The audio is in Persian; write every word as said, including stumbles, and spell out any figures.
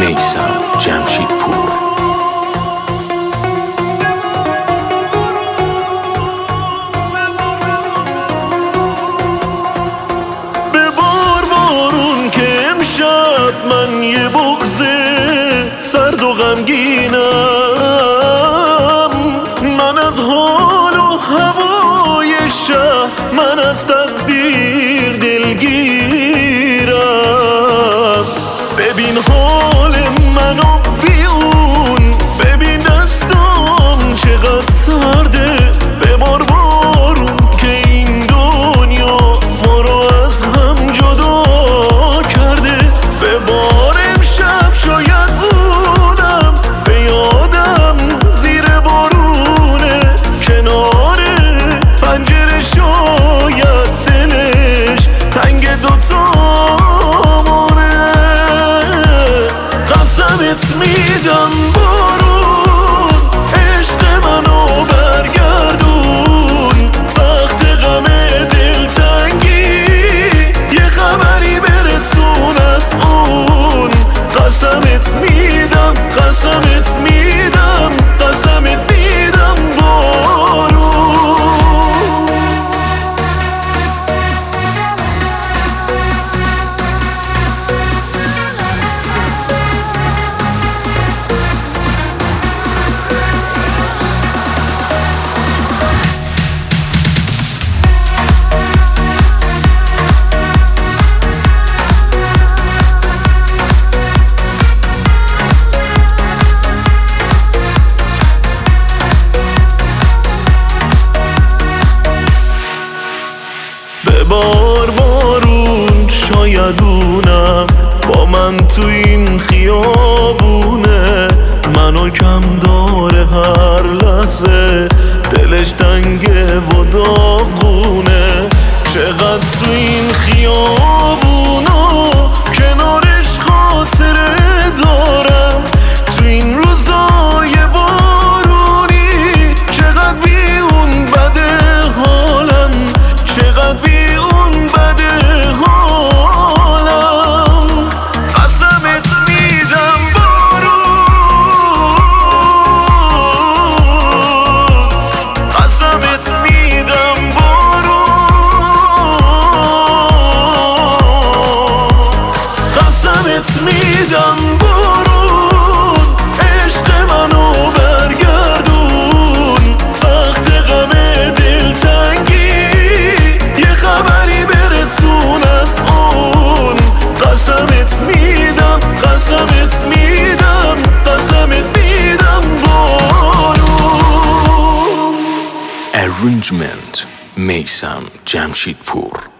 میثم جمشیدپور. ببار بارون که امشب من یه بغض سرد و غمگینم، من از حال و هوای شهر، من از تقدیر دلگیرم. ببین حال منو بیون، ببین دستام چقدر سرده. ببار بارون که این دنیا ما رو از هم جدا کرده. ببار امشب شاید اونم به یادم زیر بارونه، کنار پنجره شاید دلش تنگ دوتامونه. قسمت میدم بارون عشق منو برگردون، سخت غم دلتنگی یه خبری برسون از اون. قسمت میدم قسمت میدم قسمت میدم بارون. ببار بارون شاید اونم با من تو این خیابونه، منو کم داره هر لحظه، دلش تنگه و داغونه. چقدر تو این خیابونا کنارش خاطره دارم، تو این روزای بارونی چقدر بی اون بده حالم، چقدر بی اون بده حالم. قسمت میدم بارون، قسمت میدم بارون، قسمت میدم بارون عشق منو برگردون، سخت غم دلتنگی یه خبری برسون از اون. قسمت میدم قسمت میدم قسمت میدم بارون. Arrangement میثم جمشیدپور.